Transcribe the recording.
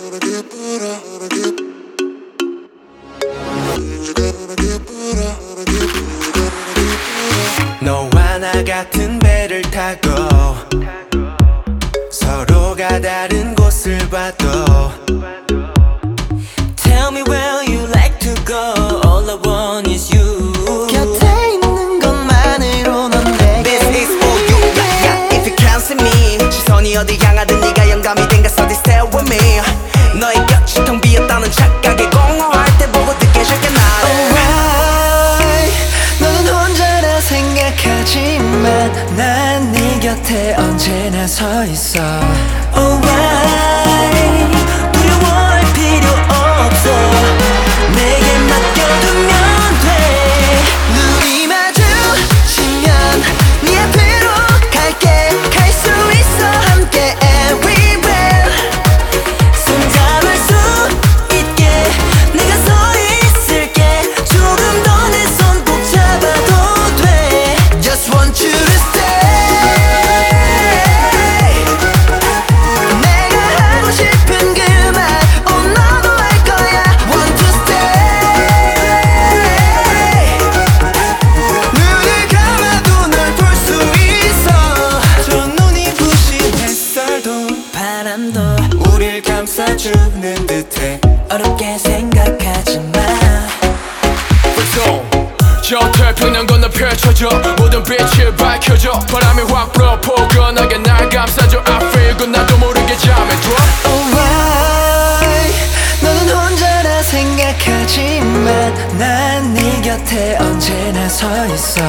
너와 나 같은 배를 타고 서로가 다른 곳을 봐도 Tell me where you like to go. All I want is you. 곁에 있는 것만으로 넌 내게 This is for you. Yeah, yeah. If you can't see me 시선이 어디 향하든 네가 영감이 된 것어 stay with me. 너의 곁이 텅 비었다는 착각에 공허할 때 보고 듣게 줄게 나를. Alright, 너는 혼자라 생각하지만 난 네 곁에 언제나 서 있어. Alright, 두려워할 필요 없어. 내게 맡겨두면 돼. 눈이 마주치면 네 앞으로 갈게. 갈 수 있어 함께 everywhere. 손잡을 수 있게 내가 서 있을게. 조금 더 내 손 꼭 잡아도 돼. Just want you to stay. 내가 하고 싶은 그 말 너도 알 거야. Want to stay. 눈을 감아도 널 볼 수 있어. 저 눈이 부신 햇살도 바람도 우릴 감싸주는 듯해. 어렵게 생각하지 마. 저 태평양 건너 펼쳐져 모든 빛을 밝혀줘. 바람이 확 불어 포근하게 날 감싸줘. I feel good 나도 모르게 잠에 들어. Alright, 너는 혼자라 생각하지만 난 네 곁에 언제나 서 있어.